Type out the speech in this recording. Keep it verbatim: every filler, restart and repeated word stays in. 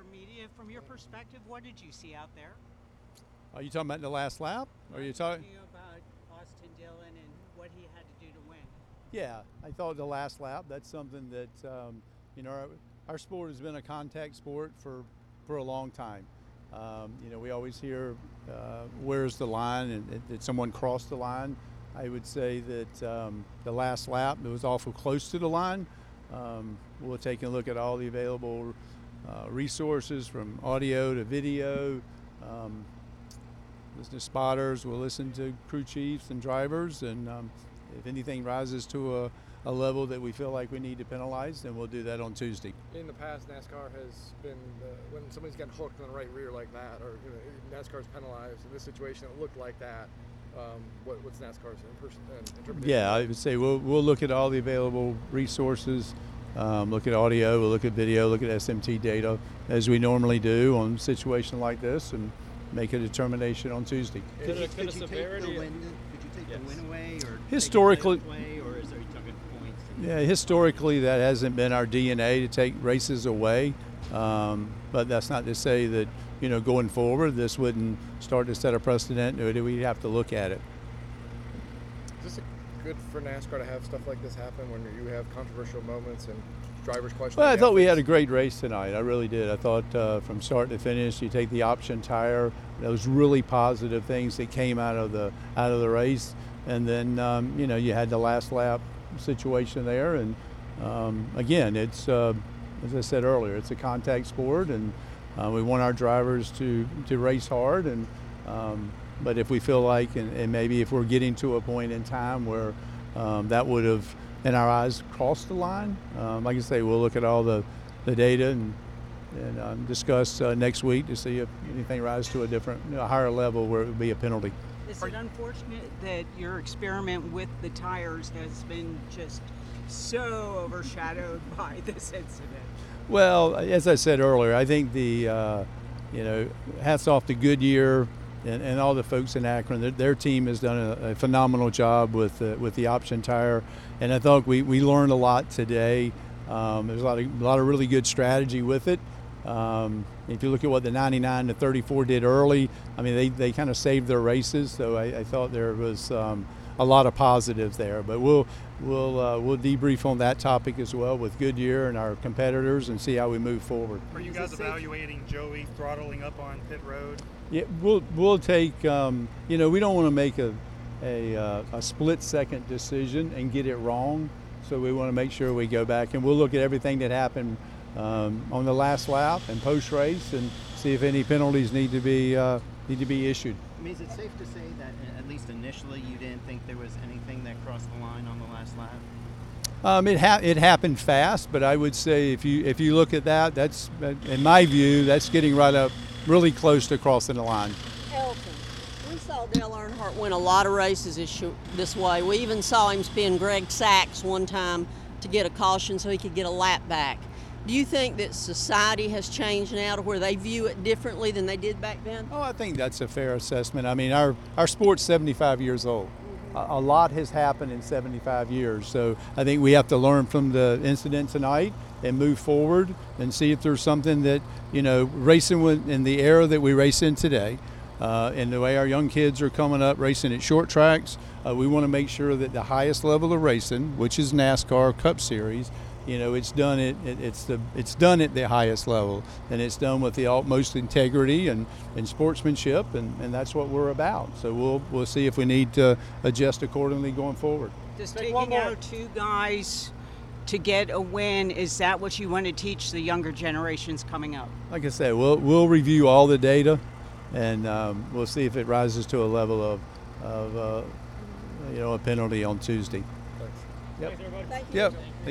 media. From your perspective, what did you see out there? Are you talking about the last lap? Or are you talking about Austin Dillon and what he had to do to win? Yeah, I thought the last lap. That's something that um, you know our, our sport has been a contact sport for for a long time. Um, you know, we always hear uh, where's the line and did someone cross the line. I would say that um, the last lap it was awful close to the line. Um, we'll take a look at all the available uh, resources from audio to video. Um, listen to spotters. We'll listen to crew chiefs and drivers, and um, if anything rises to a, a level that we feel like we need to penalize, then we'll do that on Tuesday. In the past, NASCAR has been uh, when somebody's gotten hooked on the right rear like that, or you know, NASCAR's penalized in this situation. It looked like that. Um, what, what's NASCAR's interpretation? Yeah, I would say we'll we'll look at all the available resources. Um, look at audio, we'll look at video, look at S M T data as we normally do on a situation like this, and make a determination on Tuesday. Could, Could, could, could you take the win? Could you take Yes. the win away, or Historically- take the away, or is there you talking points? And Yeah, historically that hasn't been our D N A to take races away, um, but that's not to say that you know going forward this wouldn't start to set a precedent. We'd have to look at it. Is this good for NASCAR to have stuff like this happen when you have controversial moments and drivers questioning? Well, I the thought we had a ethics? great race tonight. I really did. I thought uh, from start to finish, you take the option tire. Those really positive things that came out of the out of the race, and then um, you know you had the last lap situation there. And um, again, it's uh, as I said earlier, it's a contact sport, and uh, we want our drivers to to race hard. And um, but if we feel like, and, and maybe if we're getting to a point in time where um, that would have in our eyes crossed the line. Um, like I say, we'll look at all the, the data and, and um, discuss uh, next week to see if anything rises to a different, you know, a higher level where it would be a penalty. Is it unfortunate that your experiment with the tires has been just so overshadowed by this incident? Well, as I said earlier, I think the, uh, you know, hats off to Goodyear and, and all the folks in Akron. Their, their team has done a, a phenomenal job with uh, with the option tire, and I thought we, we learned a lot today. Um, there's a lot of a lot of really good strategy with it. Um, if you look at what the ninety-nine to thirty-four did early, I mean they, they kind of saved their races. So I, I thought there was um, a lot of positives there. But we'll we'll uh, we'll debrief on that topic as well with Goodyear and our competitors and see how we move forward. Are you guys evaluating Joey throttling up on pit road? Yeah, we'll we'll take. Um, you know, we don't want to make a a, uh, a split second decision and get it wrong. So we want to make sure we go back and we'll look at everything that happened um, on the last lap and post race and see if any penalties need to be uh, need to be issued. I mean, is it safe to say that at least initially you didn't think there was anything that crossed the line on the last lap? Um, it ha- it happened fast, but I would say if you if you look at that, that's in my view that's getting right up really close to crossing the line. Elton, we saw Dale Earnhardt win a lot of races this, sh- this way. We even saw him spin Greg Sacks one time to get a caution so he could get a lap back. Do you think that society has changed now to where they view it differently than they did back then? Oh, I think that's a fair assessment. I mean, our, our sport's seventy-five years old. A, a lot has happened in seventy-five years. So I think we have to learn from the incident tonight and move forward and see if there's something that, you know, racing in the era that we race in today, uh, and the way our young kids are coming up racing at short tracks, uh, we want to make sure that the highest level of racing, which is NASCAR Cup Series, you know, it's done it, it it's the it's done at the highest level, and it's done with the utmost integrity and, and sportsmanship, and, and that's what we're about. So we'll we'll see if we need to adjust accordingly going forward. Does taking out two guys to get a win, is that what you want to teach the younger generations coming up? Like I said, we'll we'll review all the data, and um, we'll see if it rises to a level of of uh, you know a penalty on Tuesday. Thanks. Yep. Thanks, everybody. Thank you. Yep.